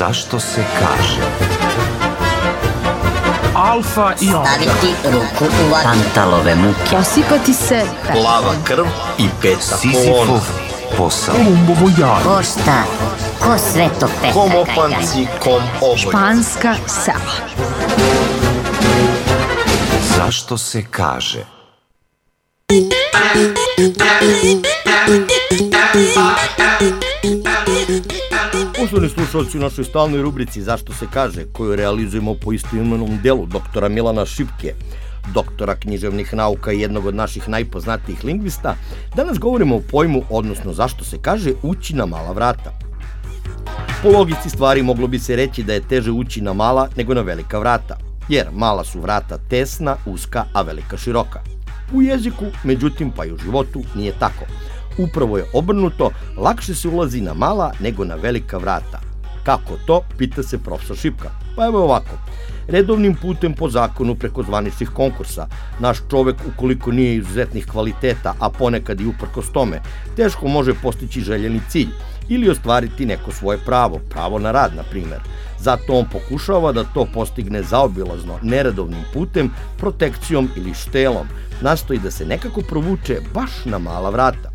Zašto se kaže? Alfa i omega. Staviti ruku u vatru. Tantalove muke. Posipati se Plava krv i peta Sizifov posao. Kolumbovo jaje. Ko šta? Ko sve to peta? Kom opanci, kom oboj. španska sela. Zašto se kaže? Poštovani slušalci, u našoj stalnoj rubrici Zašto se kaže, koju realizujemo po istoimenom delu doktora Milana Šipke, doktora književnih nauka i jednog od naših najpoznatijih lingvista, danas govorimo o pojmu, odnosno zašto se kaže ući na mala vrata. Po logici stvari moglo bi se reći da je teže ući na mala nego na velika vrata, jer mala su vrata tesna, uska, a velika široka. U jeziku, međutim, pa i u životu nije tako. Upravo je obrnuto, lakše se ulazi na mala nego na velika vrata. Kako to, pita se profesor Šipka. Pa evo ovako. Redovnim putem po zakonu preko zvaničnih konkursa, naš čovek, ukoliko nije izuzetnih kvaliteta, a ponekad i uprkos tome, teško može postići željeni cilj ili ostvariti neko svoje pravo na rad, na primjer. Zato on pokušava da to postigne zaobilazno, neredovnim putem, protekcijom ili štelom, nastoji da se nekako provuče baš na mala vrata.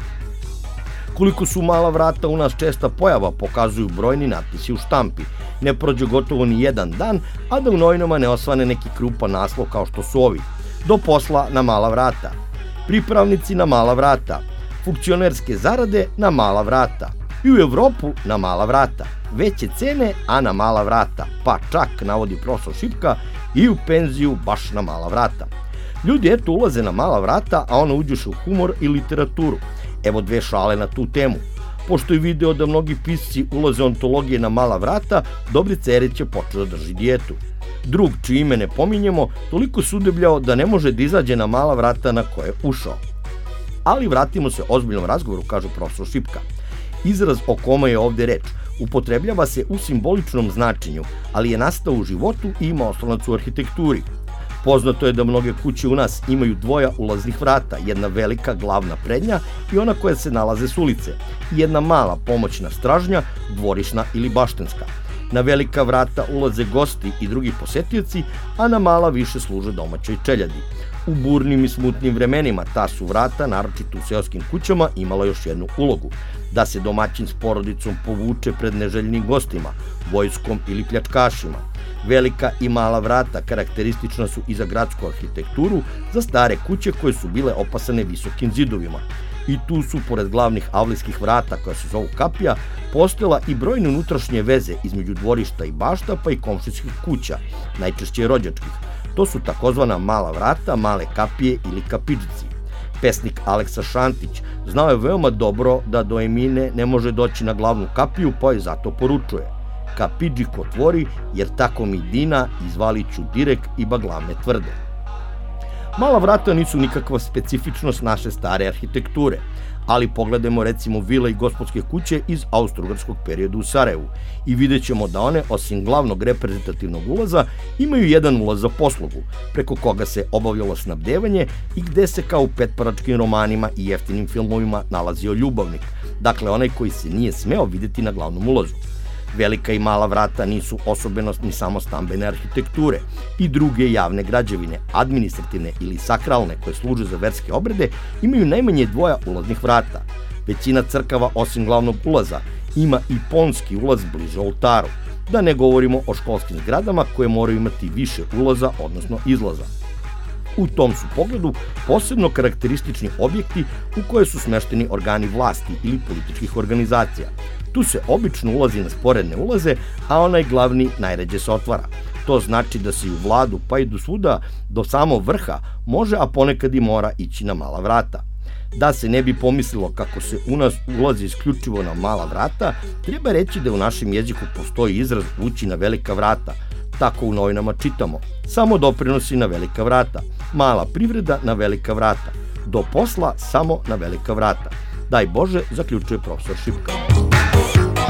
Koliko su mala vrata u nas česta pojava pokazuju brojni natpisi u štampi. Ne prođe gotovo ni jedan dan, a da u novinama ne osvane neki krupan naslov kao što su ovi. Do posla na mala vrata, pripravnici na mala vrata, funkcionerske zarade na mala vrata, i u Evropu na mala vrata, veće cene, a na mala vrata, pa čak, navodi profesor Šipka, i u penziju baš na mala vrata. Ljudi eto ulaze na mala vrata, a ona uđeš u humor i literaturu. Evo dve šale na tu temu. Pošto je video da mnogi pisci ulaze ontologije na mala vrata, Dobrica Erić je počeo da drži dijetu. Drug, čije ime ne pominjemo, toliko se udebljao da ne može da izađe na mala vrata na koje je ušao. Ali vratimo se ozbiljnom razgovoru, kaže profesor Šipka. Izraz o kome je ovde reč upotrebljava se u simboličnom značenju, ali je nastao u životu i ima oslonac u arhitekturi. Poznato je da mnoge kuće u nas imaju dvoja ulaznih vrata, jedna velika glavna prednja i ona koja se nalaze s ulice, i jedna mala pomoćna stražnja, dvorišna ili baštenska. Na velika vrata ulaze gosti i drugi posetioci, a na mala više služe domaćoj čeljadi. U burnim i smutnim vremenima ta su vrata, naročito u seoskim kućama, imala još jednu ulogu, da se domaćin s porodicom povuče pred neželjenim gostima, vojskom ili pljačkašima. Velika i mala vrata karakteristična su i za gradsku arhitekturu, za stare kuće koje su bile opasane visokim zidovima. I tu su, pored glavnih avlijskih vrata koja se zovu kapija, postojala i brojne unutrašnje veze između dvorišta i bašta, pa i komšijskih kuća, najčešće rođačkih. To su takozvana mala vrata, male kapije ili kapidžici. Pesnik Aleksa Šantić znao je veoma dobro da do Emine ne može doći na glavnu kapiju, pa je zato poručuje: kapidžik otvori, jer tako mi dina, izvaliću direk i baglame tvrde. Mala vrata nisu nikakva specifičnost naše stare arhitekture, ali pogledajmo recimo vile i gospodske kuće iz austrougarskog perioda u Sarajevu i vidjet ćemo da one, osim glavnog reprezentativnog ulaza, imaju jedan ulaz za poslugu, preko koga se obavljalo snabdevanje i gde se kao u petparačkim romanima i jeftinim filmovima nalazio ljubavnik, dakle onaj koji se nije smeo videti na glavnom ulazu. Velika i mala vrata nisu osobenost ni samo stambene arhitekture. I druge javne građevine, administrativne ili sakralne koje služe za verske obrede, imaju najmanje dvoja ulaznih vrata. Većina crkava, osim glavnog ulaza, ima i ponski ulaz bliže oltaru. Da ne govorimo o školskim zgradama koje moraju imati više ulaza, odnosno izlaza. U tom su pogledu posebno karakteristični objekti u koje su smešteni organi vlasti ili političkih organizacija. Tu se obično ulazi na sporedne ulaze, a onaj glavni najređe se otvara. To znači da se i u vladu, pa i do svuda, do samog vrha, može, a ponekad i mora ići na mala vrata. Da se ne bi pomislilo kako se u nas ulazi isključivo na mala vrata, treba reći da u našem jeziku postoji izraz ući na velika vrata. Tako u novinama čitamo: samo doprinosi na velika vrata, mala privreda na velika vrata, do posla samo na velika vrata. Daj Bože, zaključuje profesor Šipka.